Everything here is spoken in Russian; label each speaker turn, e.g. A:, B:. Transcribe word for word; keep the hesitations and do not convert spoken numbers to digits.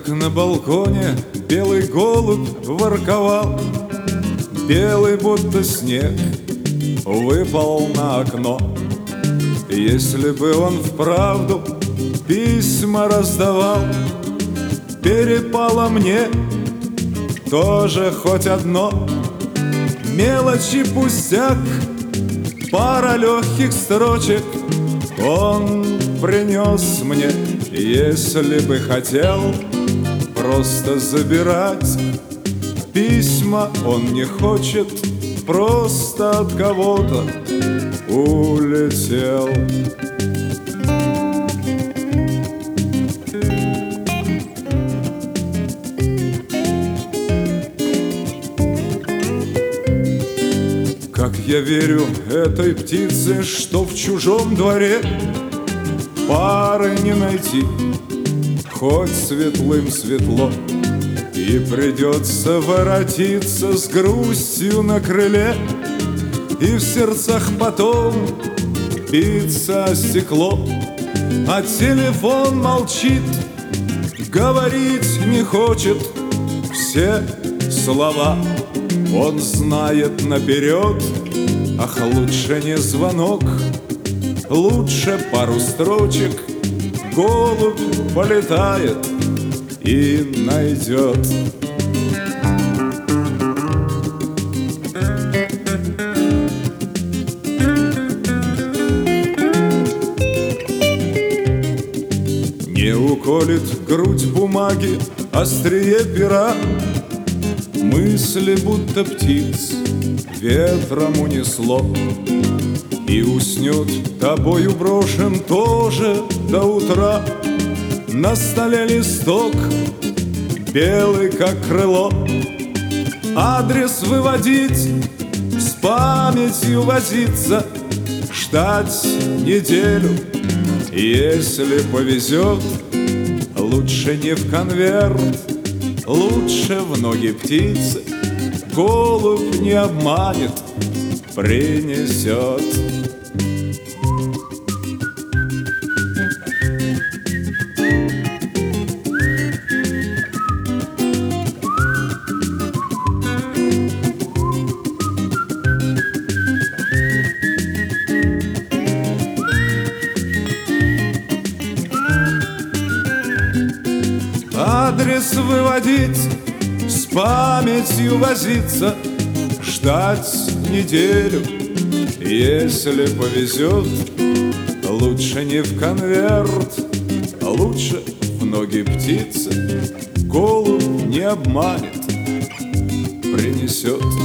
A: Как на балконе белый голубь ворковал, белый будто снег выпал на окно. Если бы он вправду письма раздавал, перепало мне тоже хоть одно. Мелочи пустяк, пара легких строчек он принес мне. Если бы хотел просто забирать письма, он не хочет, просто от кого-то улетел. Как я верю этой птице, что в чужом дворе пары не найти, хоть светлым светло, и придется воротиться с грустью на крыле, и в сердцах потом биться о стекло. А телефон молчит, говорить не хочет все слова. Он знает наперед, ах, лучше не звонок, лучше пару строчек. Голубь полетает и найдет. Не уколет грудь бумаги острие пера, мысли будто птиц ветром унесло. И уснет тобою брошен тоже до утра. На столе листок белый, как крыло. Адрес выводить, с памятью возиться, ждать неделю. Если повезет, лучше не в конверт, лучше в ноги птицы. Голубь не обманет, принесет. Адрес выводить, с памятью возиться, ждать неделю. Если повезет, лучше не в конверт, лучше в ноги птицы. Голубь не обманет, принесет.